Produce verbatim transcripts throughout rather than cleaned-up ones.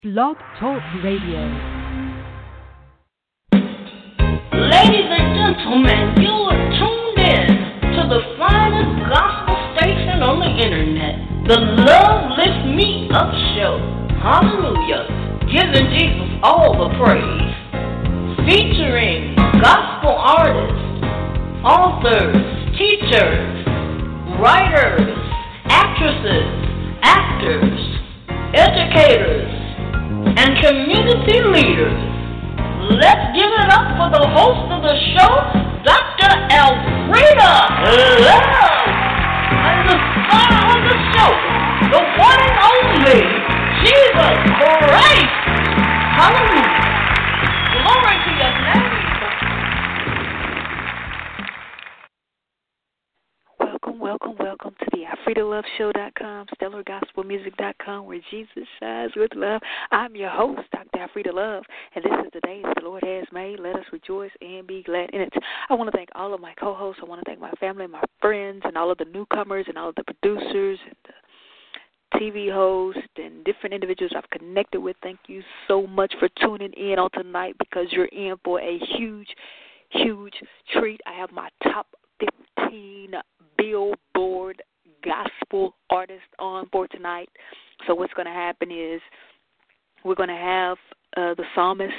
Blog Talk Radio. Ladies and gentlemen, you are tuned in to the finest gospel station on the internet, the Love Lift Me Up Show. Hallelujah. Giving Jesus all the praise. Featuring gospel artists, authors, teachers, writers, actresses, actors, educators, and community leaders. Let's give it up for the host of the show, Doctor Elfrida Love, and the star of the show, the one and only Jesus Christ. Hallelujah. Glory to your name. Welcome, welcome, welcome to the Alfreda Love Show dot com, Stellar Gospel Music dot com, where Jesus shines with love. I'm your host, Doctor Alfreda Love, and this is the day that the Lord has made. Let us rejoice and be glad in it. I want to thank all of my co-hosts. I want to thank my family, my friends, and all of the newcomers, and all of the producers, and the T V hosts, and different individuals I've connected with. Thank you so much for tuning in on tonight, because you're in for a huge, huge treat. I have my top fifteen Billboard gospel artists on for tonight. So what's going to happen is we're going to have uh, the psalmist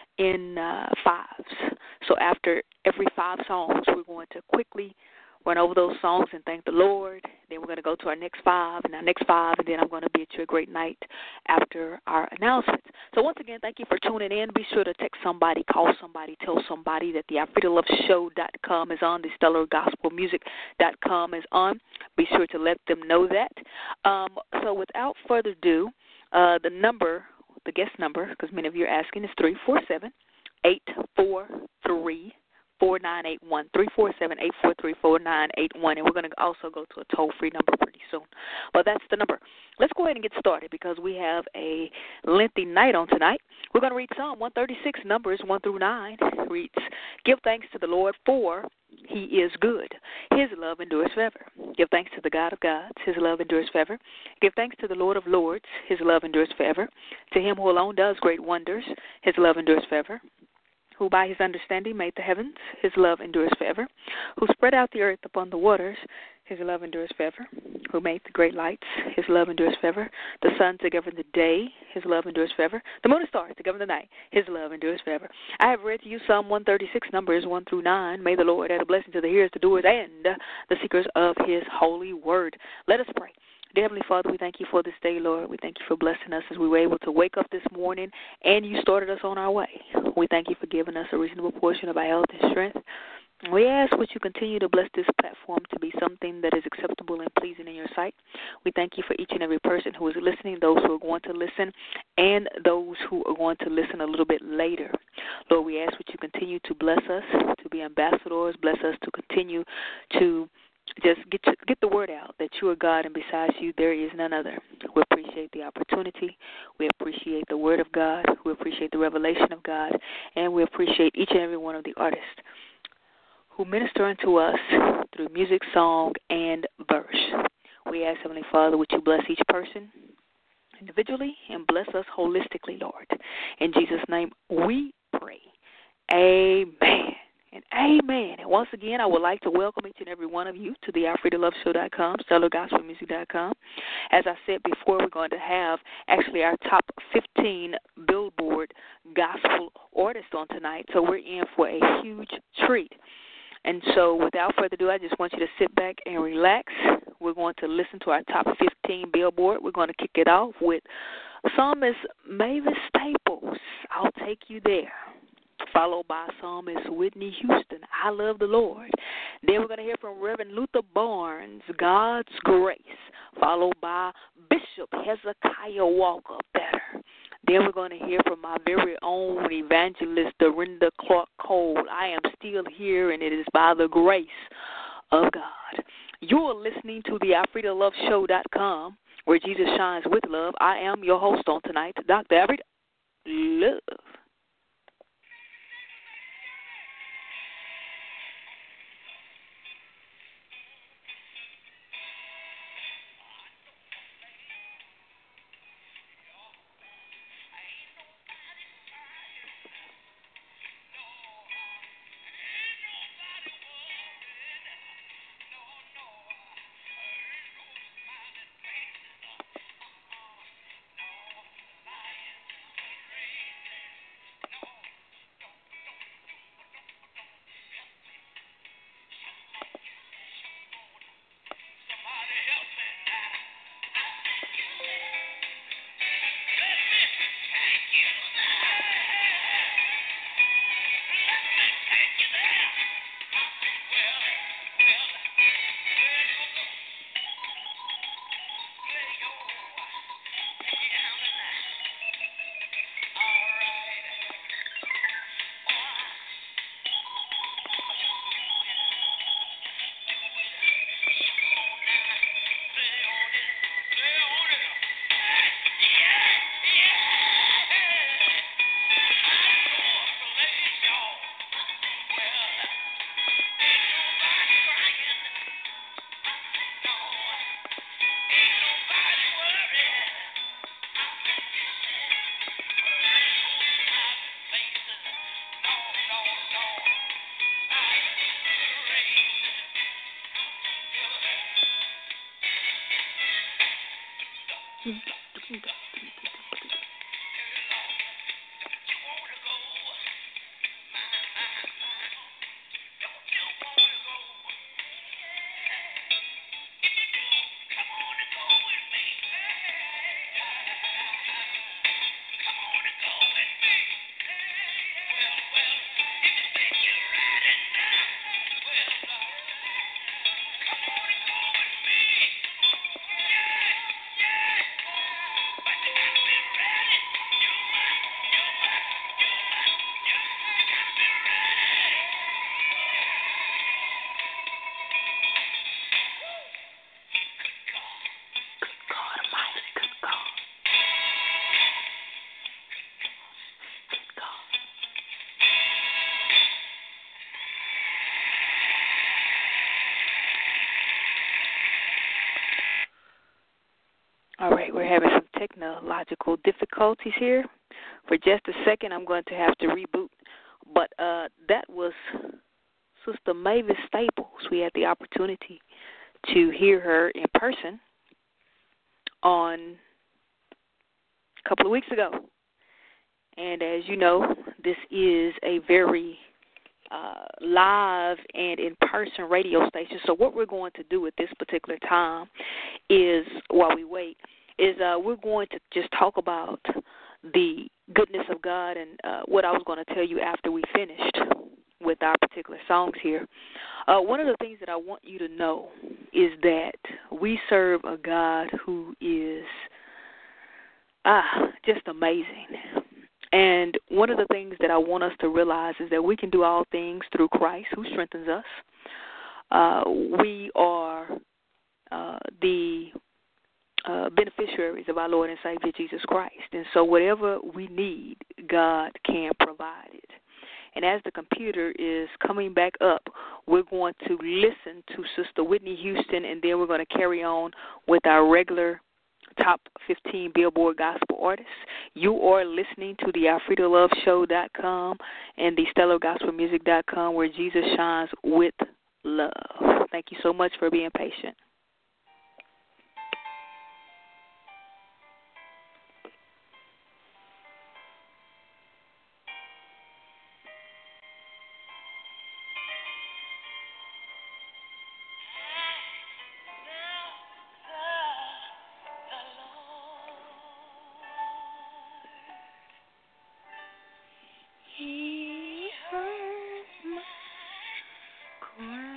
in uh, fives. So after every five songs, we're going to quickly run over those songs and thank the Lord. Then we're going to go to our next five and our next five, and then I'm going to bid you a great night after our announcements. So once again, thank you for tuning in. Be sure to text somebody, call somebody, tell somebody that the Alfreda Love Show dot com is on, the Stellar Gospel Music dot com is on. Be sure to let them know that. Um, so without further ado, uh, the number, the guest number, because many of you are asking, is three four seven, eight four three, four nine eight one, three four seven, eight four three, four nine eight one, and we're going to also go to a toll-free number pretty soon. But that's the number. Let's go ahead and get started, because we have a lengthy night on tonight. We're going to read Psalm one thirty-six, Numbers one through nine. It reads, "Give thanks to the Lord, for he is good. His love endures forever. Give thanks to the God of gods. His love endures forever. Give thanks to the Lord of lords. His love endures forever. To him who alone does great wonders. His love endures forever. Who by his understanding made the heavens, his love endures forever. Who spread out the earth upon the waters, his love endures forever. Who made the great lights, his love endures forever. The sun to govern the day, his love endures forever. The moon and stars to govern the night, his love endures forever." I have read to you Psalm one thirty-six, Numbers one through nine. May the Lord add a blessing to the hearers, the doers, and the seekers of his holy word. Let us pray. Dear Heavenly Father, we thank you for this day, Lord. We thank you for blessing us as we were able to wake up this morning and you started us on our way. We thank you for giving us a reasonable portion of our health and strength. We ask that you continue to bless this platform to be something that is acceptable and pleasing in your sight. We thank you for each and every person who is listening, those who are going to listen, and those who are going to listen a little bit later. Lord, we ask that you continue to bless us, to be ambassadors, bless us to continue to just get to, get the word out that you are God, and besides you there is none other. We appreciate the opportunity. We appreciate the word of God. We appreciate the revelation of God. And we appreciate each and every one of the artists who minister unto us through music, song, and verse. We ask, Heavenly Father, would you bless each person individually and bless us holistically, Lord. In Jesus' name we pray. Amen. And amen. And once again, I would like to welcome each and every one of you to the Alfreda Love Show dot com, Stellar Gospel Music dot com. As I said before, we're going to have actually our top fifteen Billboard gospel artists on tonight, so we're in for a huge treat. And so without further ado, I just want you to sit back and relax. We're going to listen to our top fifteen Billboard. We're going to kick it off with Psalmist Mavis Staples, "I'll Take You There," followed by Psalmist Whitney Houston, "I Love the Lord." Then we're going to hear from Reverend Luther Barnes, "God's Grace," followed by Bishop Hezekiah Walker, "Better." Then we're going to hear from my very own evangelist, Dorinda Clark Cole, "I Am Still Here, and It Is By the Grace of God." You're listening to the Alfreda Love Show dot com, where Jesus shines with love. I am your host on tonight, Doctor Alfreda Love. technological difficulties here. For just a second, I'm going to have to reboot. But uh, that was Sister Mavis Staples. We had the opportunity to hear her in person on a couple of weeks ago. And as you know, this is a very uh, live and in-person radio station. So what we're going to do at this particular time is, while we wait, is uh, we're going to just talk about the goodness of God and uh, what I was going to tell you after we finished with our particular songs here. Uh, one of the things that I want you to know is that we serve a God who is ah, just amazing. And one of the things that I want us to realize is that we can do all things through Christ who strengthens us. Uh, we are uh, the uh, beneficiaries of our Lord and Savior Jesus Christ. And so whatever we need, God can provide it. And as the computer is coming back up, we're going to listen to Sister Whitney Houston, and then we're going to carry on with our regular top fifteen Billboard Gospel Artists. You are listening to the Alfreda Love Show dot com and the Stellar Gospel Music dot com, where Jesus shines with love. Thank you so much for being patient. He heard my cry.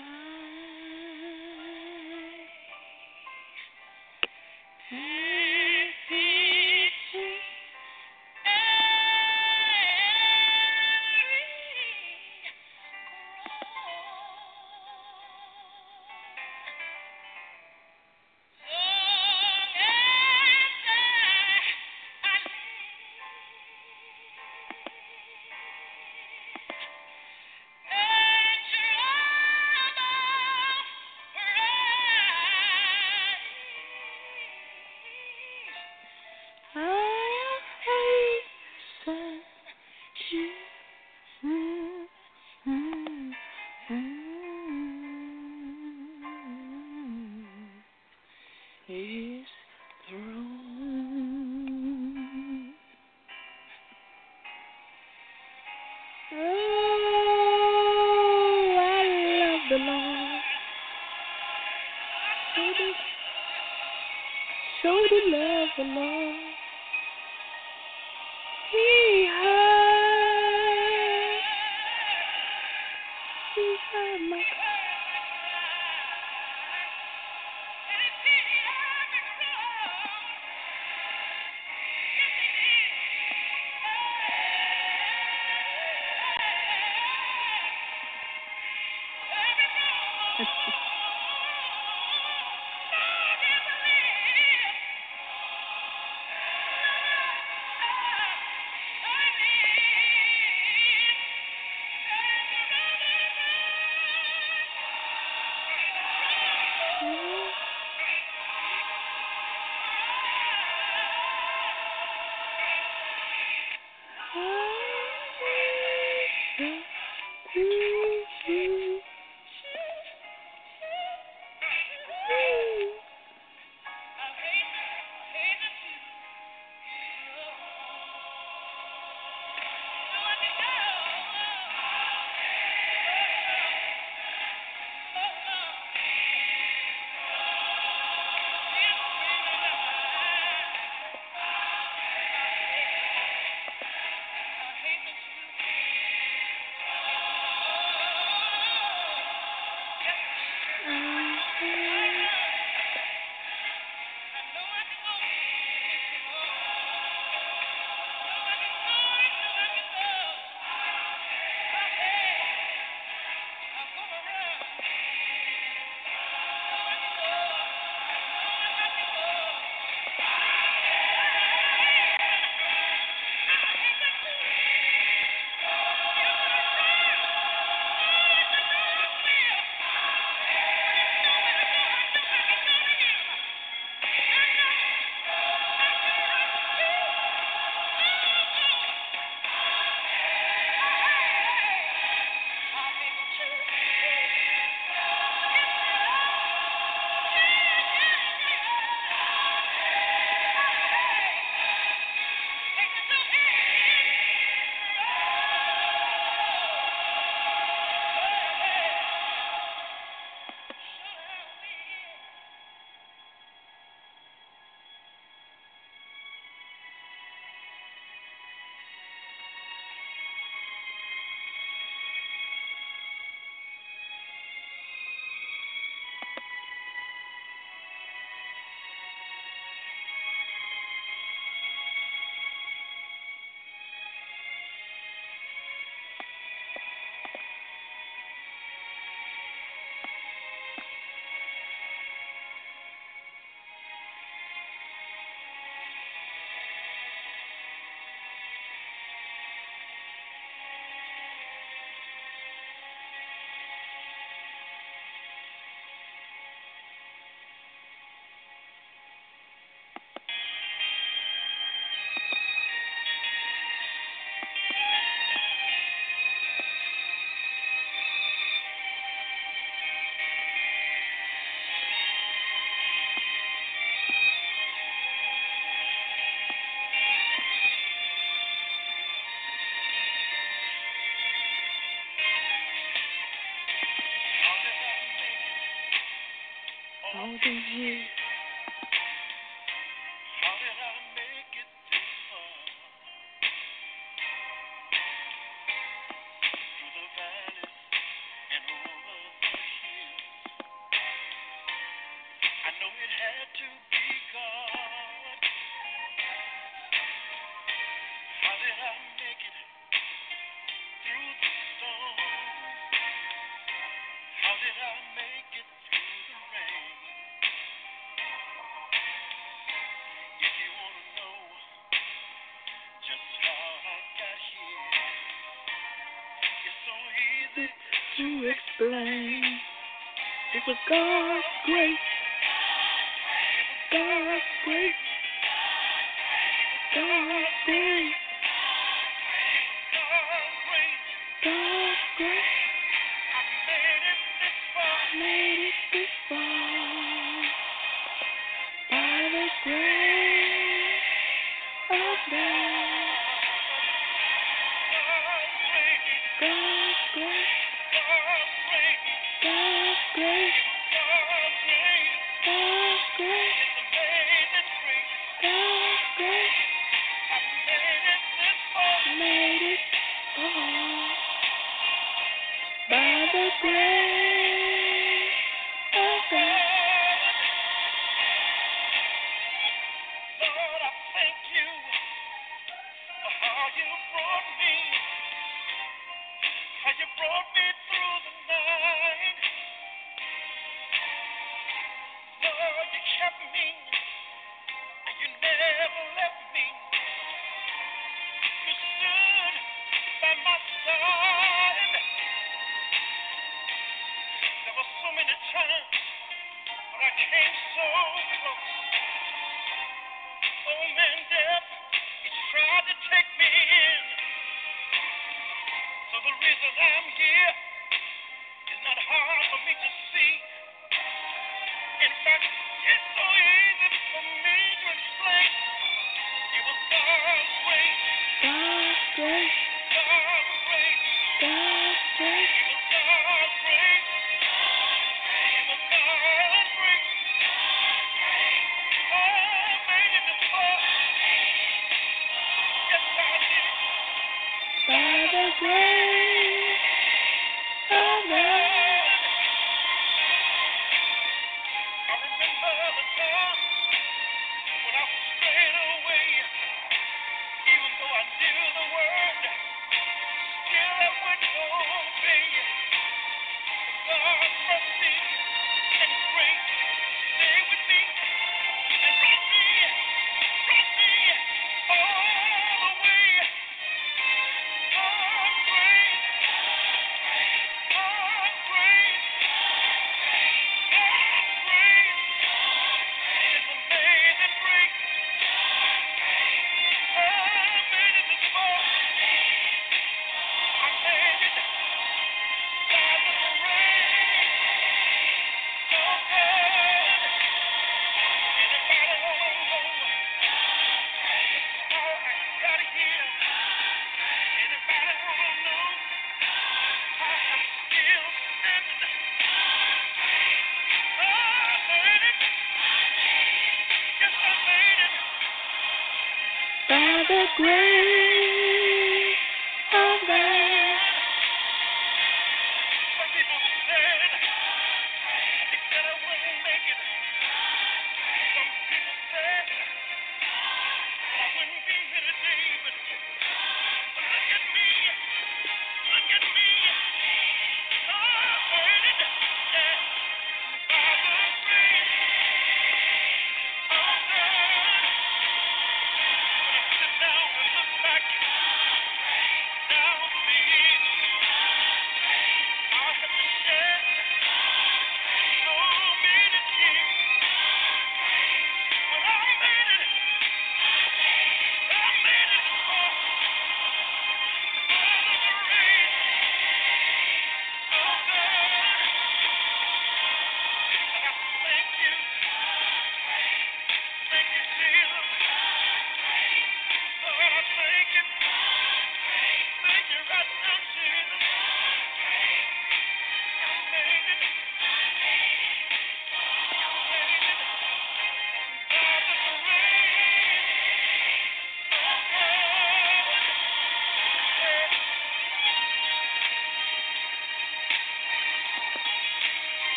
His throne. Oh, I love the Lord. So do, so do love the Lord. He heard, he heard my cry. you. How did I make it this far? Through the valleys and over the hills. I know it had to be God. How did I make it through the storm? How did I make it through the rain? If you want to know just how I got here, it's so easy To explain, it was God's grace, God's grace, God's grace, God's grace. God's grace I made it this far. made it this far. By the grace of God, God's grace. God's grace, God's grace. God's grace, God's grace. God's grace, It's amazing grace. God's grace I made it this far. made it far. By the grace of God. Lord, I thank you for how you brought me, how you brought me through the night. Lord, you kept me, and you never left me. You stood by my side. There were so many times when I came so close. Oh man, death, he tried to take me in. So the reason I'm here is not hard for me to see. In fact, it's so easy for me to explain. It was God's grace, God's grace, God's grace, God's grace, it was God's grace, it was God's grace. Oh, I made it this far. Yes, I did. by the grace of God. I remember the time when I strayed away, even though I knew the word, still I wouldn't obey. God's mercy and grace stay with me and brought me, brought me all the way. God's grace, God's grace, God's grace. It's amazing grace. I made it this far. I made it by the grace of God. Anybody wanna know how I got here? Anybody wanna know how I'm still standing? I made it. Yes, I made it. By the grace of God. Some people said, they said I wouldn't make it. Some people said I wouldn't be here today, but, but look at me, look at me. I made it. Yeah. By the grace of God. When I sit down and look back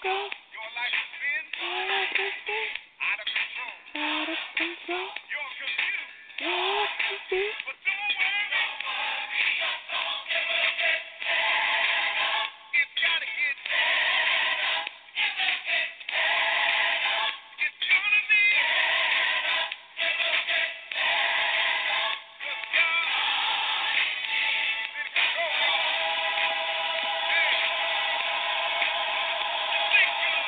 go. Your life has been Your life has been out of control. out of control. You're confused, You're confused. but don't worry. It's gotta get better. It's gonna be cause God is in control. Hey, think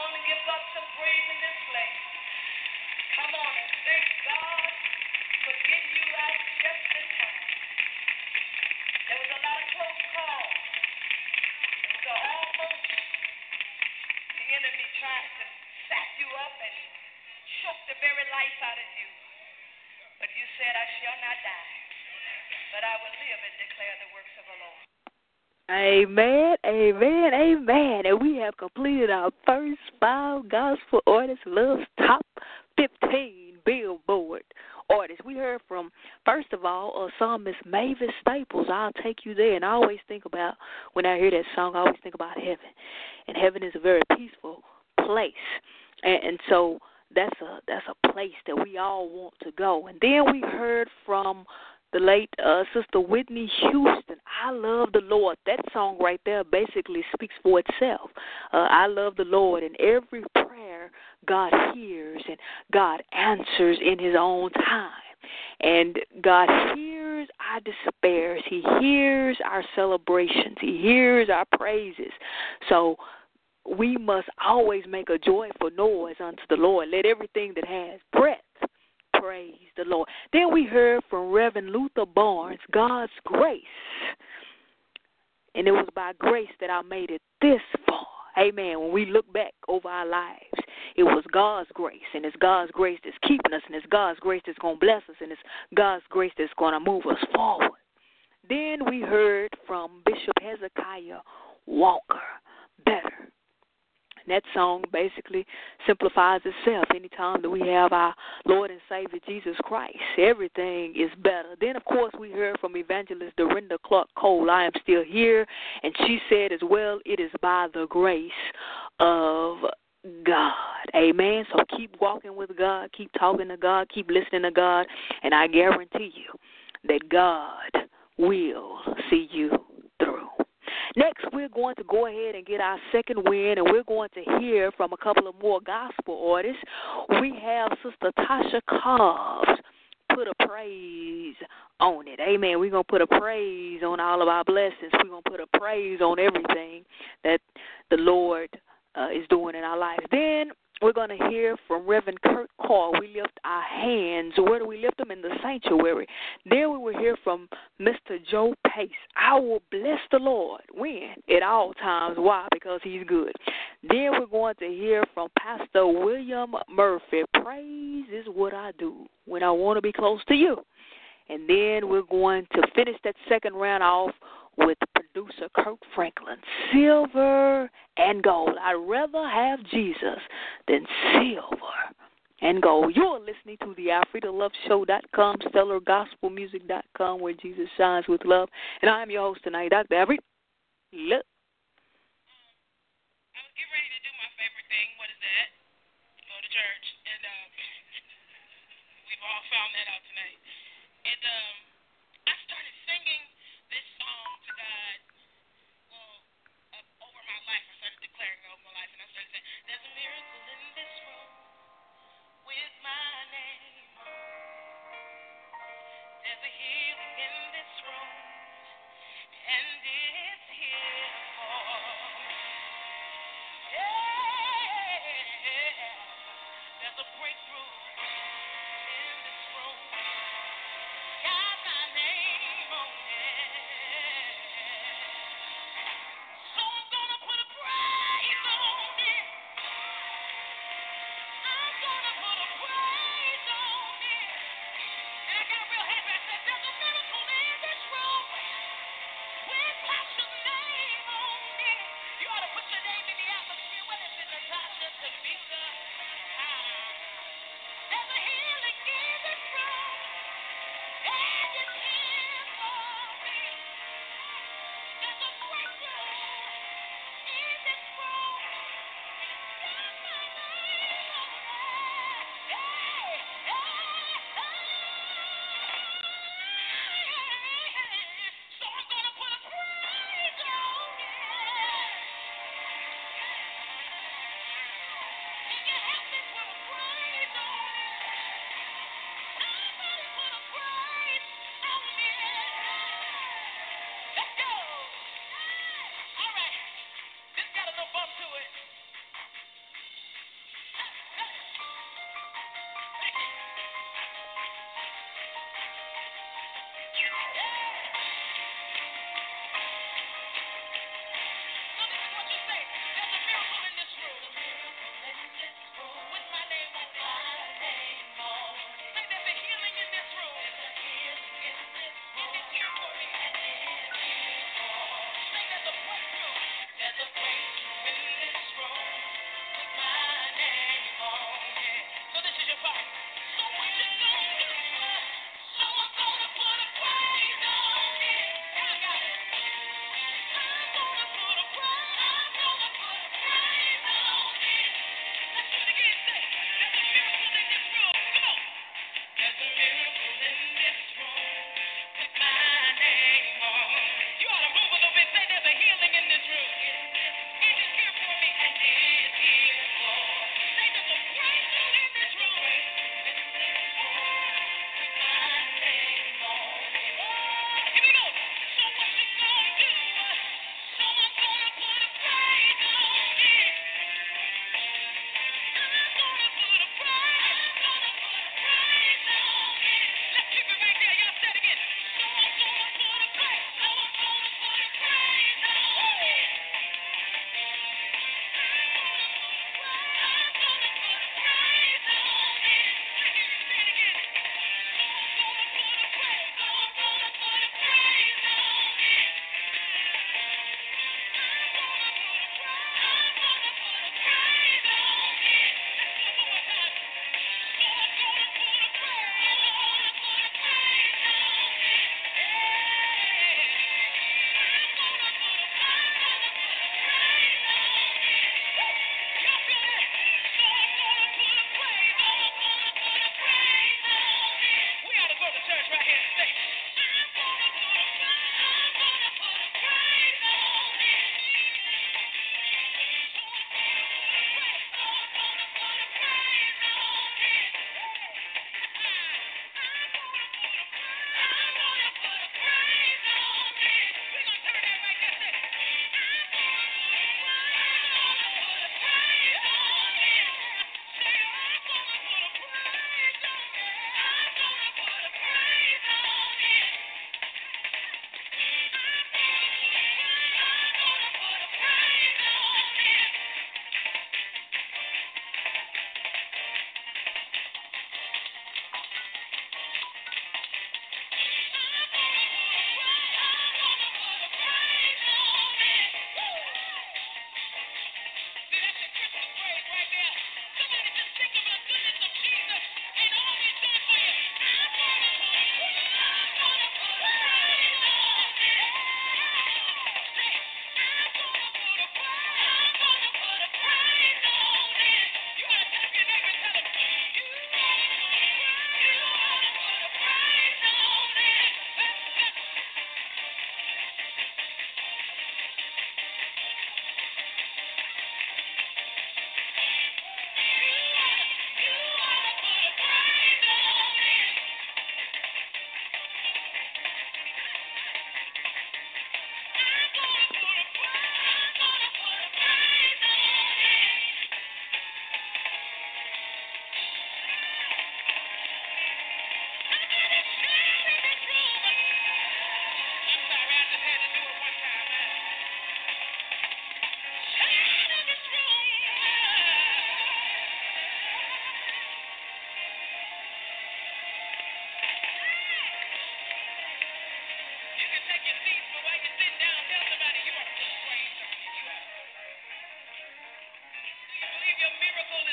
on and give God some praise in this place. Come on and thank God for getting you out just in time. There was a lot of close calls. It was almost the enemy tried to sap you up and choke the very life out of you. But you said, I shall not die, but I will live and declare the works of the Lord. Amen, amen, amen. And we have completed our first five Gospel Artists Love's Top fifteen Billboard artists. We heard from, first of all, a song, Miss Mavis Staples, I'll Take You There. And I always think about, when I hear that song, I always think about heaven. And heaven is a very peaceful place. And, and so that's a that's a place that we all want to go. And then we heard from the late uh, Sister Whitney Houston, I Love the Lord. That song right there basically speaks for itself. Uh, I love the Lord, and every prayer God hears and God answers in his own time. And God hears our despairs. He hears our celebrations. He hears our praises. So we must always make a joyful noise unto the Lord. Let everything that has breath praise the Lord. Then we heard from Reverend Luther Barnes, God's grace. And it was by grace that I made it this far. Amen. When we look back over our lives, it was God's grace. And it's God's grace that's keeping us. And it's God's grace that's going to bless us. And it's God's grace that's going to move us forward. Then we heard from Bishop Hezekiah Walker, Better. And that song basically simplifies itself. Anytime that we have our Lord and Savior Jesus Christ, everything is better. Then, of course, we heard from Evangelist Dorinda Clark Cole, I Am Still Here. And she said as well, it is by the grace of God. Amen. So keep walking with God, keep talking to God, keep listening to God, and I guarantee you that God will see you through. Next, we're going to go ahead and get our second win, and we're going to hear from a couple of more gospel artists. We have Sister Tasha Cobbs, Put a Praise on It. Amen. We're going to put a praise on all of our blessings. We're going to put a praise on everything that the Lord uh, is doing in our lives. Then we're going to hear from Reverend Kurt Carr. We lift our hands. Where do we lift them? In the sanctuary. Then we will hear from Mister Joe Pace. I will bless the Lord. When? At all times. Why? Because he's good. Then we're going to hear from Pastor William Murphy. Praise is what I do when I want to be close to you. And then we're going to finish that second round off with producer Kirk Franklin, Silver and Gold. I'd rather have Jesus than silver and gold. You're listening to the Alfreda Love Show dot com, Stellar Gospel Music dot com, where Jesus shines with love. And I'm your host tonight, Doctor Alfreda Love. I was getting ready to do my favorite thing. What is that? Go to church. And um, we've all found that out tonight. And um, I started singing this song to God, well, uh, over my life. I started declaring it over my life, and I started saying, there's a miracle in this room with my name. There's a healing in this room, and it's here for me. Yeah, there's a breakthrough in this room. God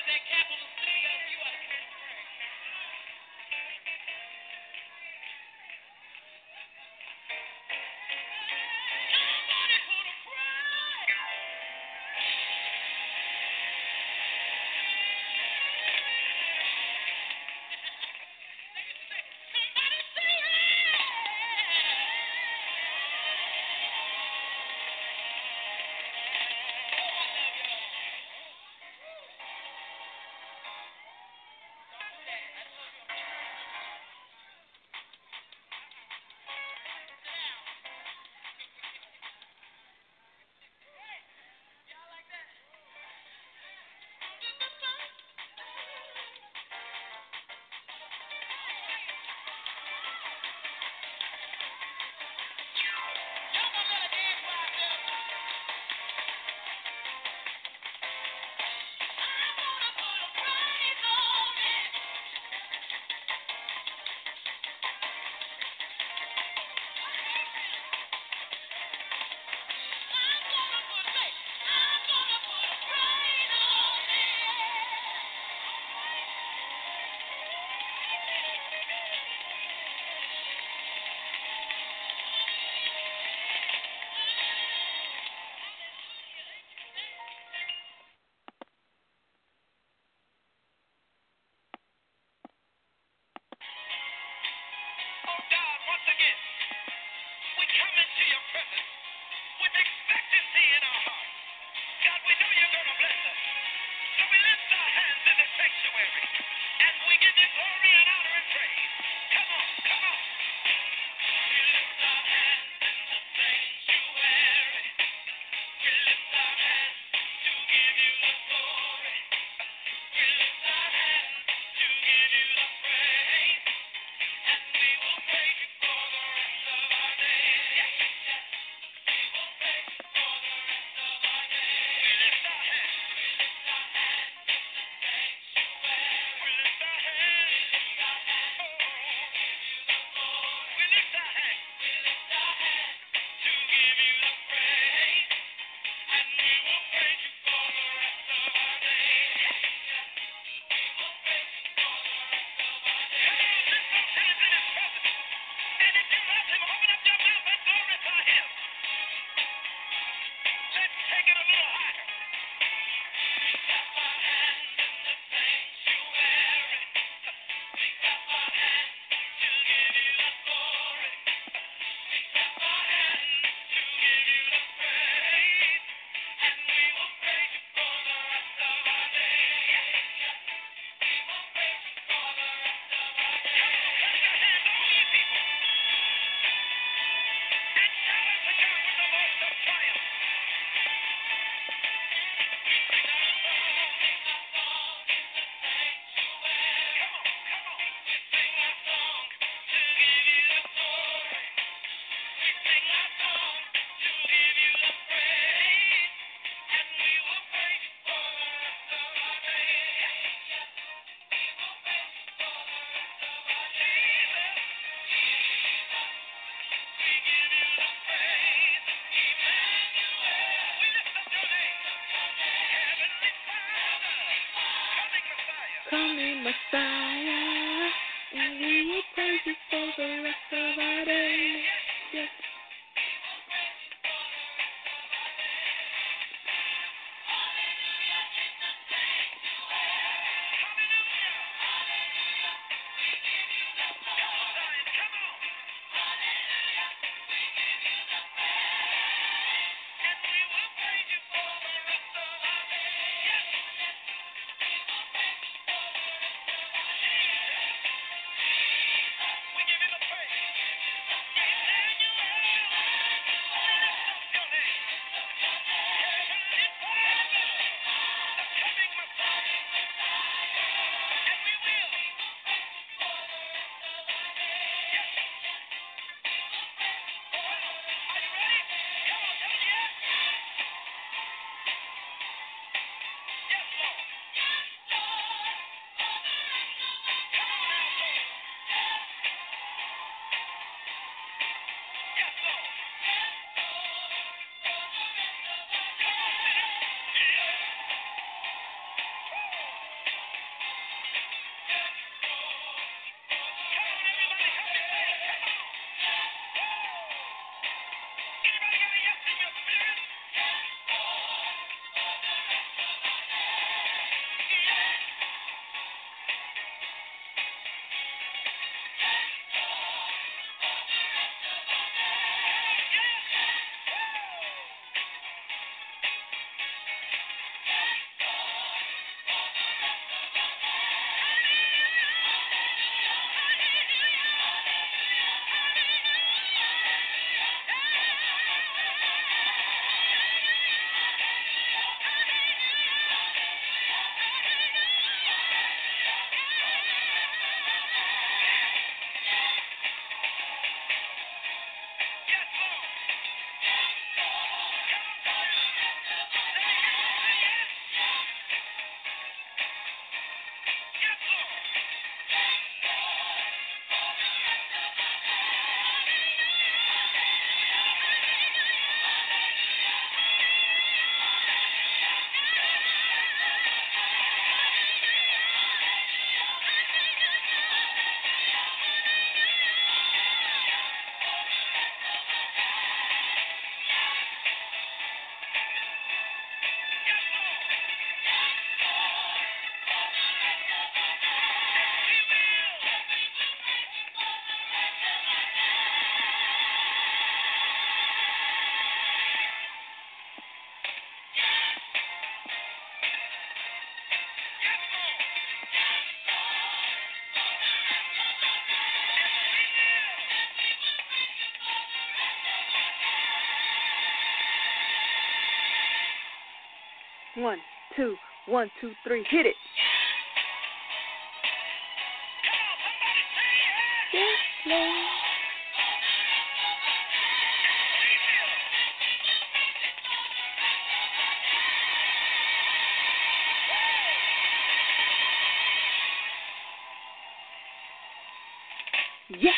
that capital C up, you ought to give him praise. Somebody put a praise. Somebody say Oh God, once again, we come into your presence with expectancy in our hearts. God, we know you're going to bless us. So we lift our hands in the sanctuary and we give you glory and honor and praise. Come on, come on. We lift our hands in the sanctuary. We lift our hands to give you the glory. We lift our hands to give you the praise. And we will praise you for the rest of our days. Yes, yes. We will praise you for the rest of our days. We lift our hands. We lift our hands in the sanctuary. We lift our hands. We lift our hands. Oh. To give you the glory. We lift our hands. We lift our hands. To give you the praise. And we will praise you for the rest of our days. Yes, yes. We will praise you for the rest of our days. Come on, lift those hands in his presence. And if you love him, open up your mouth and glorify him. Let's take it a little higher. We clap our hands in the sanctuary. We clap our hands to give you the glory. We clap our hands to give you the praise. And we will praise you for the rest of our days. Yes, yes. We will praise you for the rest of our days. Come on, clap your hands, all you people. And shout unto God with the voice of triumph. We sing our song, sing our song in the sanctuary. Come on, come on. We sing our song to give you the glory. We sing our song to give you the praise. And we will praise you for the rest of our days. Yes, yes. We will praise you for the rest of our days. Jesus, we give you the praise. Emmanuel, we lift up your name. Heavenly Father, coming Messiah. Coming Messiah, and we will praise you for the rest of our days. Yes. We give you the praise. One, two, one, two, three, hit it. Yes, Lord. Yes.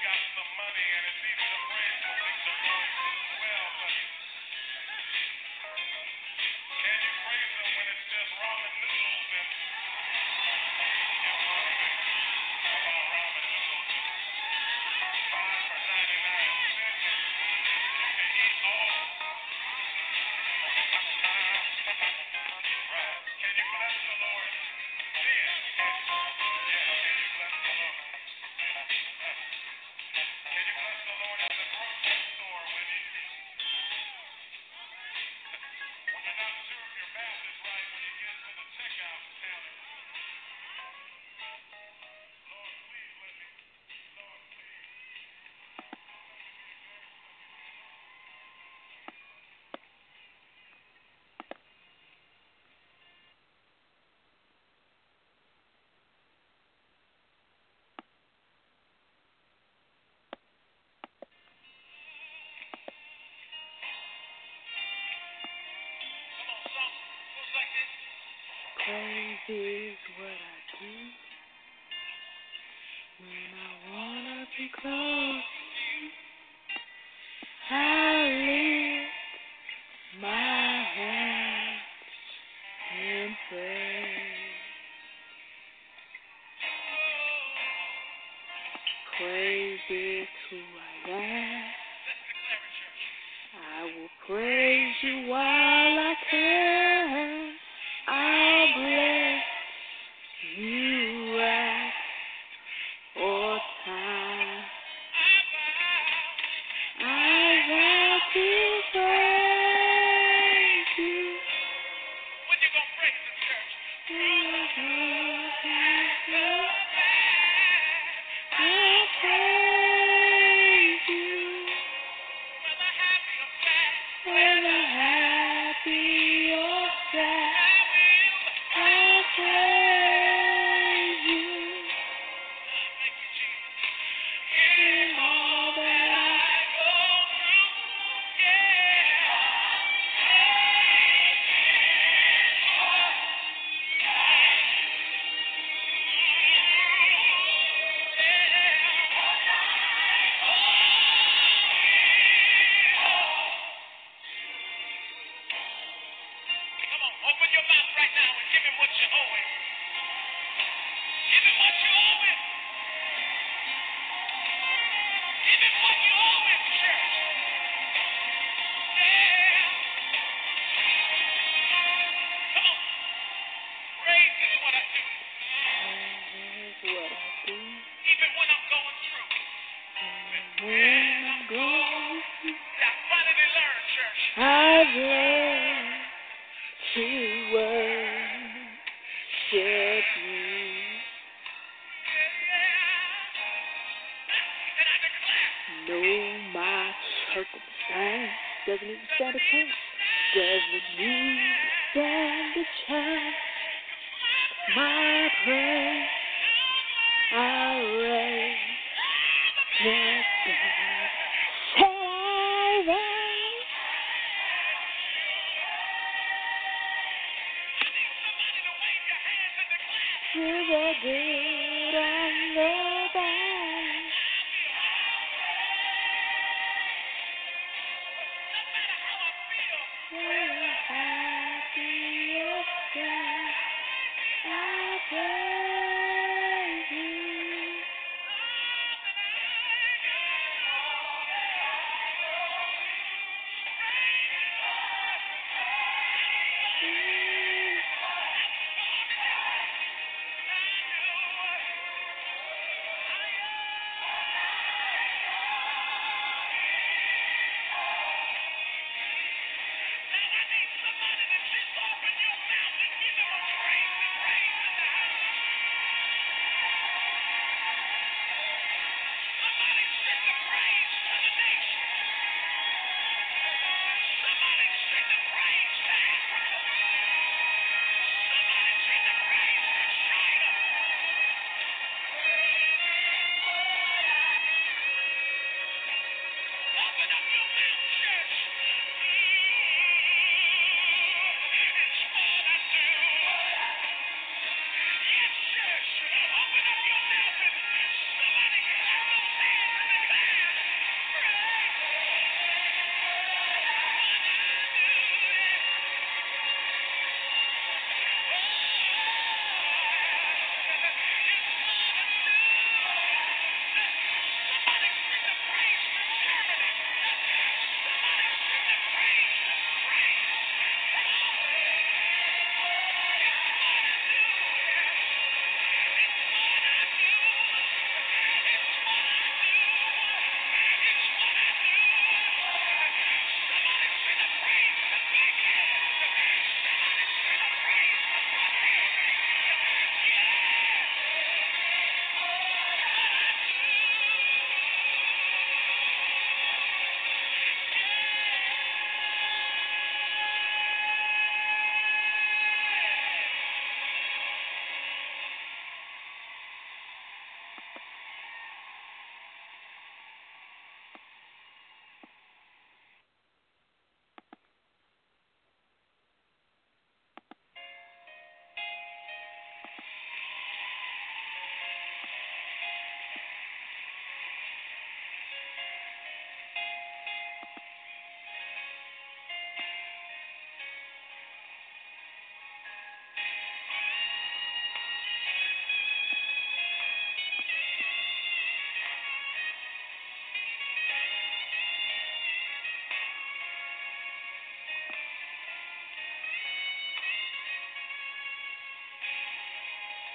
got some money and it's easy to praise when things are going well, but can you praise him when it's just ramen noodles and you're hungry? Come on, ramen noodles is five for ninety-nine cents and you can eat all. Right. Can you bless the Lord? Yeah. Can, yeah. Can you bless the Lord? Can you bless the Lord at the grocery store when you when you're not sure if your math is right when you get to the checkout counter? Lord, please let me. Lord, please. Come on, song goes like this. Praise is what I do when I wanna be close to you. I lift my hands in praise. Praise is who I am. Let's declare it, church. I will praise you while I can. I'll bless you at all times. I vow to praise you. When you gonna praise him, church? I'll praise you. Whether happy or sad, Whether happy or sad, I will. I'll praise you. Thank you, Jesus. In all that I Go through, yeah. Come on, open your mouth right now and give him what you owe him. Give him what you owe him. Give him what you owe him, church. Yeah. Come on. Praise is what I do. praise what I do Even when I'm going through. when I'm going through. I finally learned, church. I've learned to worship you. And I declare. No, my circumstance doesn't even stand a chance. Doesn't even stand a chance. My praise I raise to God. Say I raise Somebody to wave your hands and declare. to the good and the bad. No matter how I feel. Whether happy or sad, I praise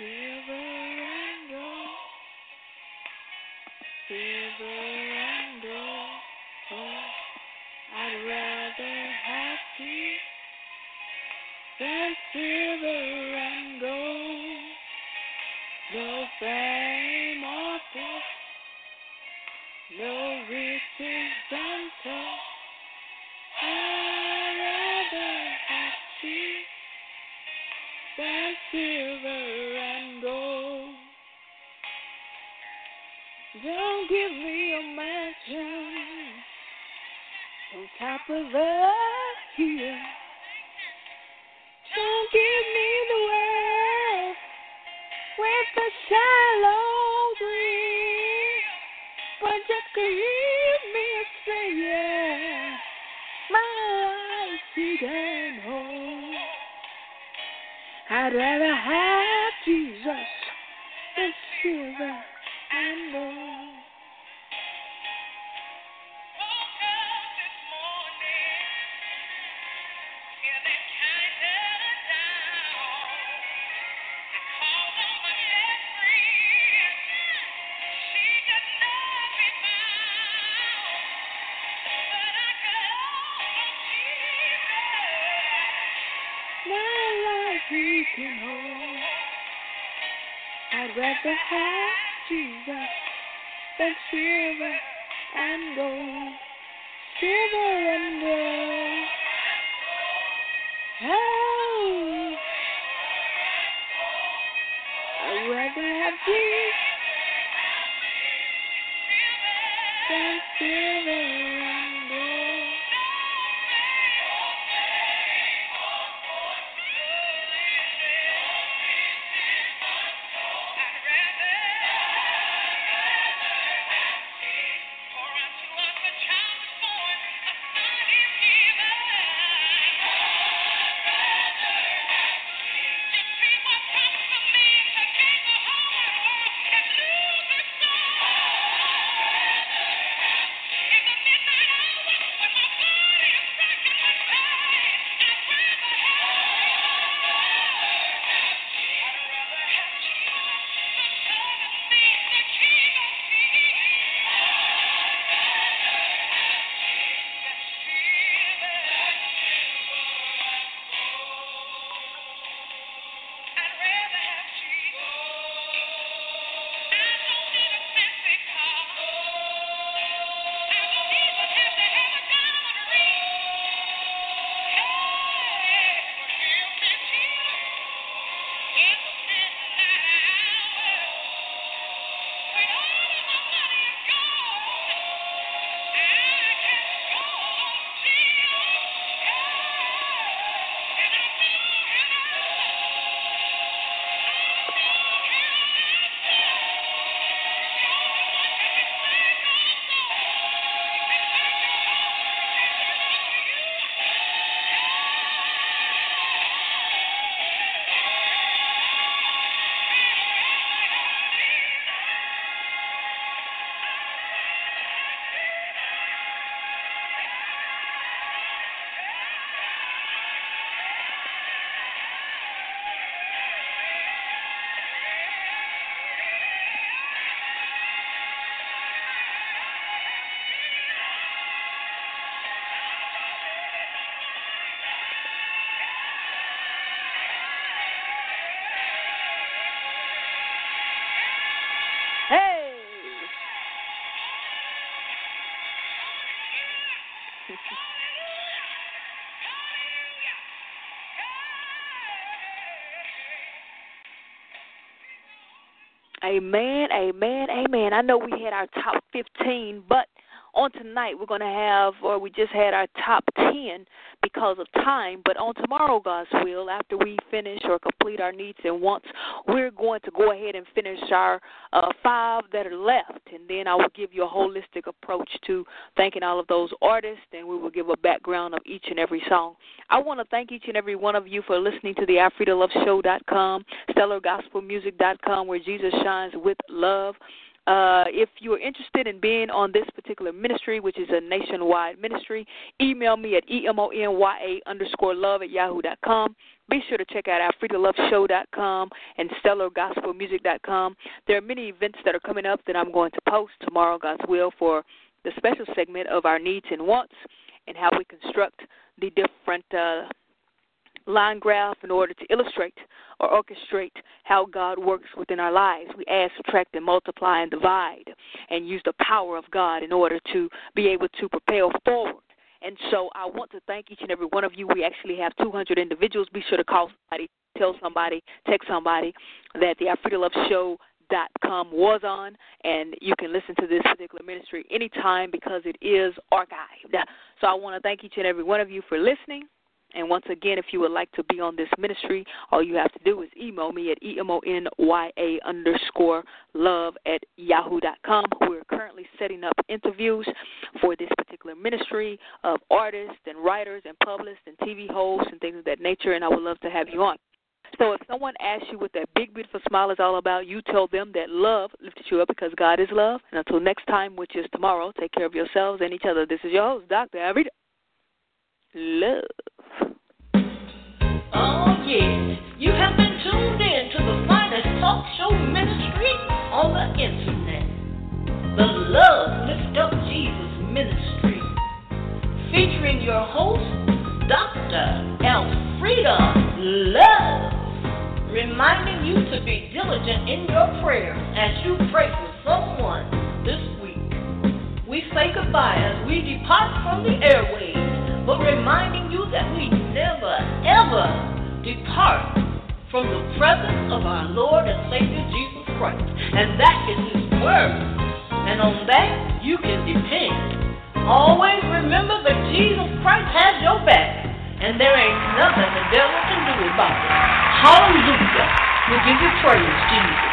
silver and gold, silver and gold. Oh, I'd rather have peace than silver and gold. No fame or force, no riches untold. I'd rather have peace than silver and gold. Don't give me a mansion on top of a hill. Don't give me the world with a shallow dream, but just give me a savior, my life he can hold. I'd rather have Jesus than silver and gold. He can hold. I'd rather have Jesus than silver and gold, silver and gold. Oh, I'd rather have Jesus than silver and gold. Hey! Amen, amen, amen. I know we had our top fifteen, but on tonight we're going to have, or we just had our top ten because of time, but on tomorrow, God's will, after we finish or complete our needs and wants, we're going to go ahead and finish our uh, five that are left, and then I will give you a holistic approach to thanking all of those artists, and we will give a background of each and every song. I want to thank each and every one of you for listening to the I Frida Love Show dot com, stellar gospel music dot com, where Jesus shines with love. Uh, if you are interested in being on this particular ministry, which is a nationwide ministry, email me at emonya underscore love at yahoo dot com. Be sure to check out alfreda love show dot com and stellar gospel music dot com. There are many events that are coming up that I'm going to post tomorrow, God's will, for the special segment of our needs and wants and how we construct the different uh, line graph in order to illustrate or orchestrate how God works within our lives. We add, subtract, and multiply and divide and use the power of God in order to be able to propel forward. And so I want to thank each and every one of you. We actually have two hundred individuals. Be sure to call somebody, tell somebody, text somebody that the alfreda love show dot com was on, and you can listen to this particular ministry anytime because it is archived. So I want to thank each and every one of you for listening. And once again, if you would like to be on this ministry, all you have to do is email me at emonya underscore love at yahoo dot com. We're currently setting up interviews for this particular ministry of artists and writers and publicists and T V hosts and things of that nature, and I would love to have you on. So if someone asks you what that big, beautiful smile is all about, you tell them that love lifted you up because God is love. And until next time, which is tomorrow, take care of yourselves and each other. This is your host, Doctor Alfreda Love. Oh, yeah. You have been tuned in to the finest talk show ministry on the internet. The Love Lift Up Jesus Ministry. Featuring your host, Doctor Alfreda Love. Reminding you to be diligent in your prayers as you pray for someone this week. We say goodbye as we depart from the airwaves, but reminding you that we never, ever depart from the presence of our Lord and Savior Jesus Christ. And that is His Word. And on that, you can depend. Always remember that Jesus Christ has your back, and there ain't nothing the devil can do about it. Hallelujah. We give you praise, Jesus.